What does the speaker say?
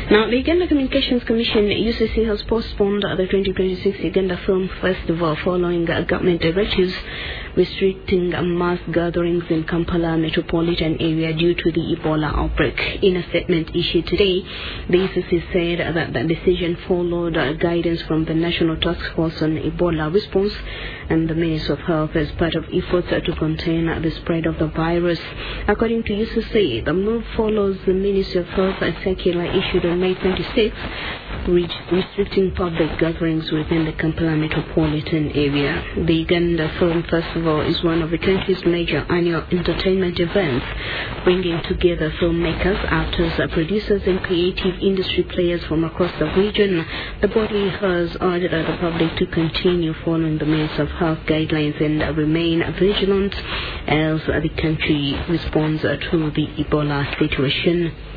Now, the Uganda Communications Commission, UCC, has postponed the 2026 Uganda Film Festival following government directives restricting mass gatherings in Kampala metropolitan area due to the Ebola outbreak. In a statement issued today, the UCC said that the decision followed guidance from the National Task Force on Ebola Response and the Ministry of Health as part of efforts to contain the spread of the virus. According to UCC, the move follows the Ministry of Health circular issued on May 26, restricting public gatherings within the Kampala metropolitan area. The Uganda Film Festival is one of the country's major annual entertainment events, bringing together filmmakers, actors, producers, and creative industry players from across the region. The body has urged the public to continue following the Ministry of Health guidelines and remain vigilant as the country responds to the Ebola situation.